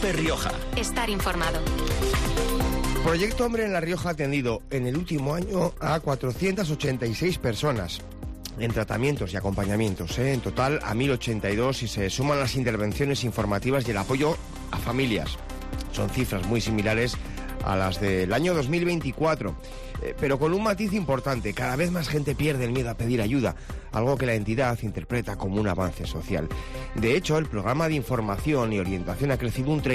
COPE Rioja. Estar informado. Proyecto Hombre en La Rioja ha atendido en el último año a 486 personas en tratamientos y acompañamientos, en total a 1.082, y se suman las intervenciones informativas y el apoyo a familias. Son cifras muy similares a las del año 2024, pero con un matiz importante: cada vez más gente pierde el miedo a pedir ayuda, algo que la entidad interpreta como un avance social. De hecho, el programa de información y orientación ha crecido un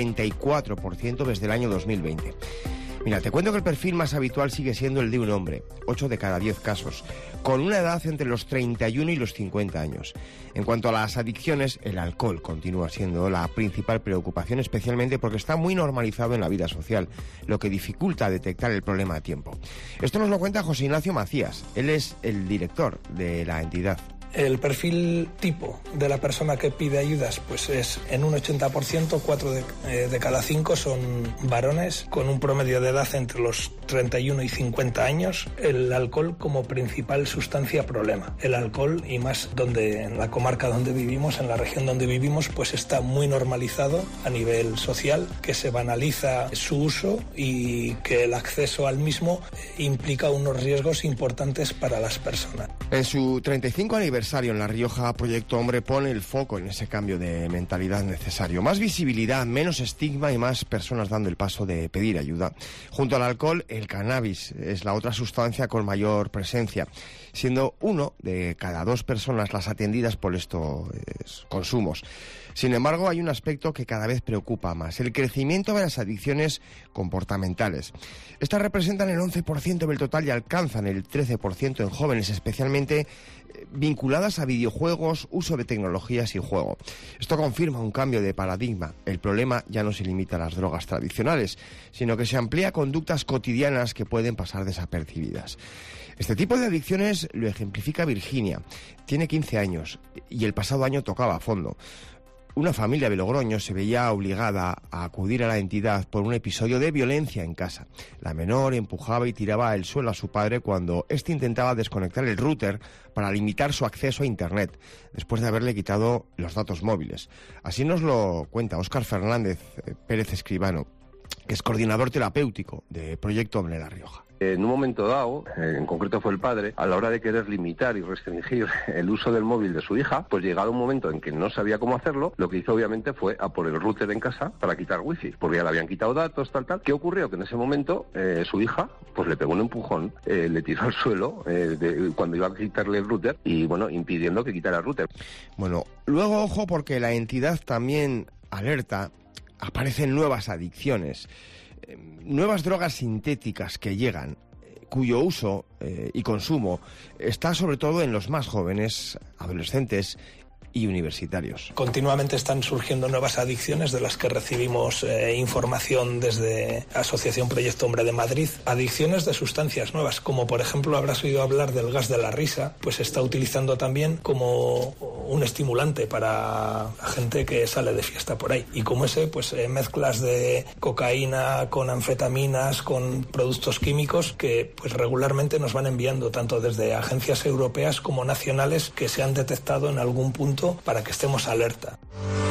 34% desde el año 2020. Mira, te cuento que el perfil más habitual sigue siendo el de un hombre, 8 de cada 10 casos, con una edad entre los 31 y los 50 años. En cuanto a las adicciones, el alcohol continúa siendo la principal preocupación, especialmente porque está muy normalizado en la vida social, lo que dificulta detectar el problema a tiempo. Esto nos lo cuenta José Ignacio Macías. Él es el director de la entidad. El perfil tipo de la persona que pide ayudas pues es en un 80%, 4 de cada 5 son varones con un promedio de edad entre los 31 y 50 años. El alcohol como principal sustancia problema. El alcohol, y más donde en la comarca donde vivimos, en la región donde vivimos, pues está muy normalizado a nivel social, que se banaliza su uso y que el acceso al mismo implica unos riesgos importantes para las personas. En su 35 aniversario en La Rioja, Proyecto Hombre pone el foco en ese cambio de mentalidad necesario. Más visibilidad, menos estigma y más personas dando el paso de pedir ayuda. Junto al alcohol, el cannabis es la otra sustancia con mayor presencia, siendo 1 de cada 2 personas las atendidas por estos consumos. Sin embargo, hay un aspecto que cada vez preocupa más: el crecimiento de las adicciones comportamentales. Estas representan el 11% del total y alcanzan el 13% en jóvenes, especialmente vinculadas a videojuegos, uso de tecnologías y juego. Esto confirma un cambio de paradigma. El problema ya no se limita a las drogas tradicionales, sino que se amplía a conductas cotidianas que pueden pasar desapercibidas. Este tipo de adicciones lo ejemplifica Virginia. Tiene 15 años y el pasado año tocaba a fondo. Una familia de Logroño se veía obligada a acudir a la entidad por un episodio de violencia en casa. La menor empujaba y tiraba al suelo a su padre cuando éste intentaba desconectar el router para limitar su acceso a Internet, después de haberle quitado los datos móviles. Así nos lo cuenta Óscar Fernández Pérez Escribano, que es coordinador terapéutico de Proyecto Hombre en La Rioja. En un momento dado, en concreto fue el padre, a la hora de querer limitar y restringir el uso del móvil de su hija, pues llegado un momento en que no sabía cómo hacerlo, lo que hizo obviamente fue a por el router en casa para quitar wifi, porque ya le habían quitado datos, tal. ¿Qué ocurrió? Que en ese momento su hija pues le pegó un empujón, le tiró al suelo cuando iba a quitarle el router y bueno, impidiendo que quitara el router. Bueno, luego ojo, porque la entidad también alerta: aparecen nuevas adicciones, nuevas drogas sintéticas que llegan, cuyo uso y consumo está sobre todo en los más jóvenes, adolescentes y universitarios. Continuamente están surgiendo nuevas adicciones de las que recibimos información desde Asociación Proyecto Hombre de Madrid. Adicciones de sustancias nuevas, como por ejemplo habrás oído hablar del gas de la risa, pues se está utilizando también como un estimulante para la gente que sale de fiesta por ahí. Y como ese, pues mezclas de cocaína con anfetaminas, con productos químicos que pues regularmente nos van enviando tanto desde agencias europeas como nacionales que se han detectado en algún punto para que estemos alerta.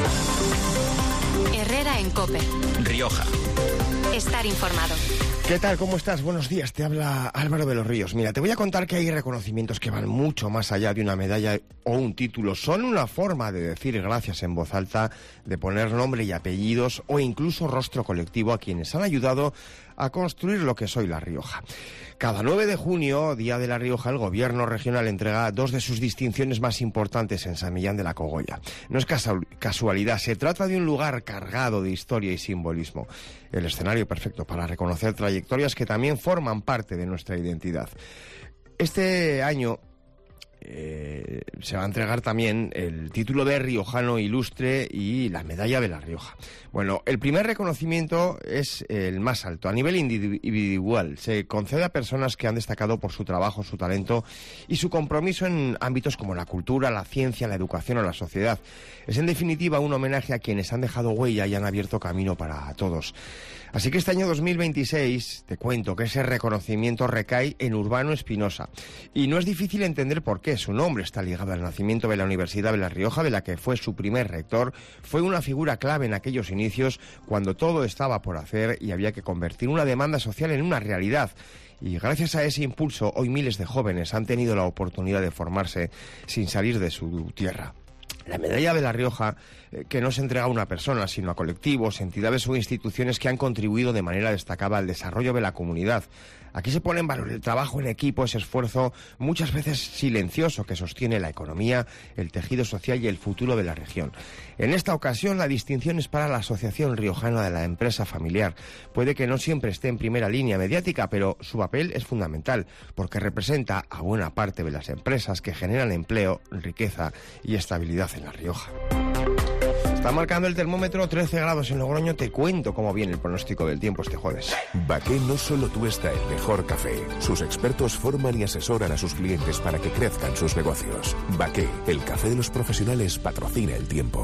Herrera en COPE Rioja. Estar informado. ¿Qué tal? ¿Cómo estás? Buenos días, te habla Álvaro de los Ríos. Mira, te voy a contar que hay reconocimientos que van mucho más allá de una medalla o un título. Son una forma de decir gracias en voz alta, de poner nombre y apellidos o incluso rostro colectivo a quienes han ayudado a construir lo que soy La Rioja. Cada 9 de junio, Día de La Rioja, el gobierno regional entrega 2 de sus distinciones más importantes en San Millán de la Cogolla. No es casualidad, se trata de un lugar cargado de historia y simbolismo. El escenario perfecto para reconocer trayectorias que también forman parte de nuestra identidad. Este año se va a entregar también el título de riojano ilustre y la medalla de La Rioja. Bueno, el primer reconocimiento es el más alto. A nivel individual, se concede a personas que han destacado por su trabajo, su talento y su compromiso en ámbitos como la cultura, la ciencia, la educación o la sociedad. Es en definitiva un homenaje a quienes han dejado huella y han abierto camino para todos. Así que este año 2026, te cuento que ese reconocimiento recae en Urbano Espinosa. Y no es difícil entender por qué. qué. Su nombre está ligado al nacimiento de la Universidad de La Rioja, de la que fue su primer rector. Fue una figura clave en aquellos inicios, cuando todo estaba por hacer y había que convertir una demanda social en una realidad. Y gracias a ese impulso, hoy miles de jóvenes han tenido la oportunidad de formarse sin salir de su tierra. La medalla de La Rioja, que no se entrega a una persona, sino a colectivos, entidades o instituciones que han contribuido de manera destacada al desarrollo de la comunidad. Aquí se pone en valor el trabajo en equipo, ese esfuerzo muchas veces silencioso que sostiene la economía, el tejido social y el futuro de la región. En esta ocasión la distinción es para la Asociación Riojana de la Empresa Familiar. Puede que no siempre esté en primera línea mediática, pero su papel es fundamental porque representa a buena parte de las empresas que generan empleo, riqueza y estabilidad en La Rioja. Está marcando el termómetro 13 grados en Logroño. Te cuento cómo viene el pronóstico del tiempo este jueves. Baqué no solo tuesta el mejor café. Sus expertos forman y asesoran a sus clientes para que crezcan sus negocios. Baqué, el café de los profesionales, patrocina el tiempo.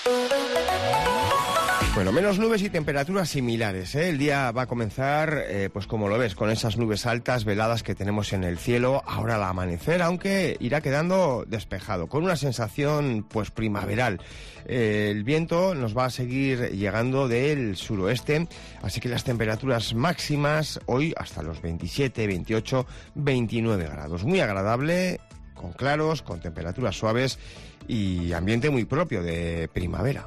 Bueno, menos nubes y temperaturas similares, ¿eh? El día va a comenzar, pues como lo ves, con esas nubes altas, veladas que tenemos en el cielo, ahora al amanecer, aunque irá quedando despejado, con una sensación pues primaveral. El viento nos va a seguir llegando del suroeste, así que las temperaturas máximas hoy hasta los 27, 28, 29 grados. Muy agradable, con claros, con temperaturas suaves y ambiente muy propio de primavera.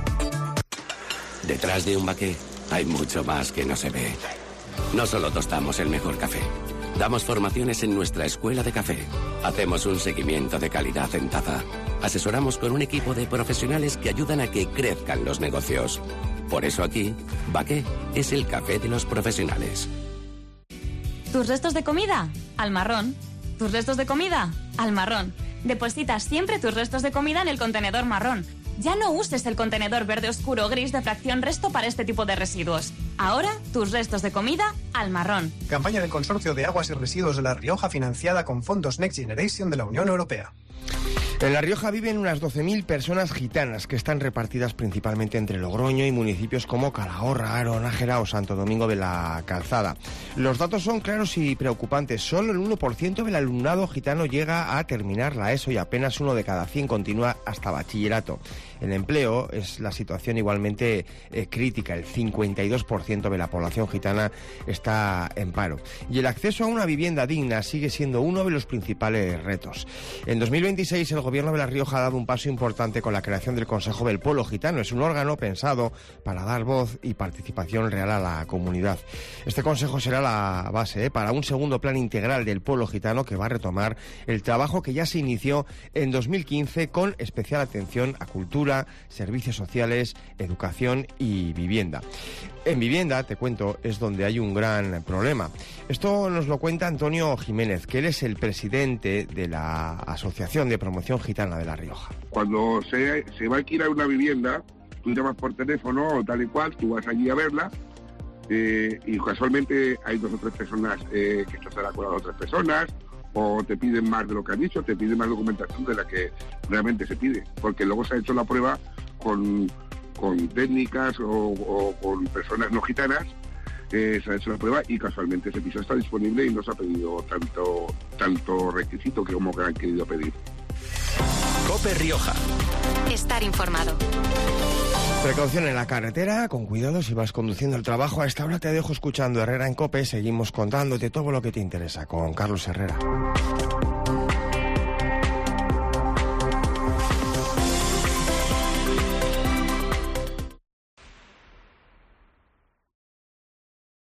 Detrás de un Baqué hay mucho más que no se ve. No solo tostamos el mejor café, damos formaciones en nuestra escuela de café, hacemos un seguimiento de calidad en taza, asesoramos con un equipo de profesionales que ayudan a que crezcan los negocios. Por eso aquí, Baqué es el café de los profesionales. ¿Tus restos de comida? Al marrón. ¿Tus restos de comida? Al marrón. Deposita siempre tus restos de comida en el contenedor marrón. Ya no uses el contenedor verde oscuro o gris de fracción resto para este tipo de residuos. Ahora, tus restos de comida al marrón. Campaña del Consorcio de Aguas y Residuos de La Rioja financiada con fondos Next Generation de la Unión Europea. En La Rioja viven unas 12.000 personas gitanas que están repartidas principalmente entre Logroño y municipios como Calahorra, Aro, Nájera o Santo Domingo de la Calzada. Los datos son claros y preocupantes. Solo el 1% del alumnado gitano llega a terminar la ESO y apenas 1 de cada 100 continúa hasta bachillerato. El empleo es la situación igualmente crítica. El 52% de la población gitana está en paro. Y el acceso a una vivienda digna sigue siendo uno de los principales retos. En 2026 el Gobierno de La Rioja ha dado un paso importante con la creación del Consejo del Pueblo Gitano. Es un órgano pensado para dar voz y participación real a la comunidad. Este consejo será la base para un segundo plan integral del pueblo gitano que va a retomar el trabajo que ya se inició en 2015 con especial atención a cultura, servicios sociales, educación y vivienda. En vivienda, te cuento, es donde hay un gran problema. Esto nos lo cuenta Antonio Jiménez, que él es el presidente de la Asociación de Promoción Gitana de La Rioja. Cuando se va a alquilar una vivienda, tú llamas por teléfono o tal y cual, tú vas allí a verla y casualmente hay 2 o 3 personas que estás de acuerdo a 2 o 3 personas, o te piden más de lo que han dicho, te piden más documentación de la que realmente se pide, porque luego se ha hecho la prueba con técnicas o con personas no gitanas, se ha hecho la prueba y casualmente ese piso está disponible y no se ha pedido tanto requisito que como que han querido pedir. COPE Rioja. Estar informado. Precaución en la carretera, con cuidado si vas conduciendo al trabajo. A esta hora te dejo escuchando Herrera en COPE. Seguimos contándote todo lo que te interesa con Carlos Herrera.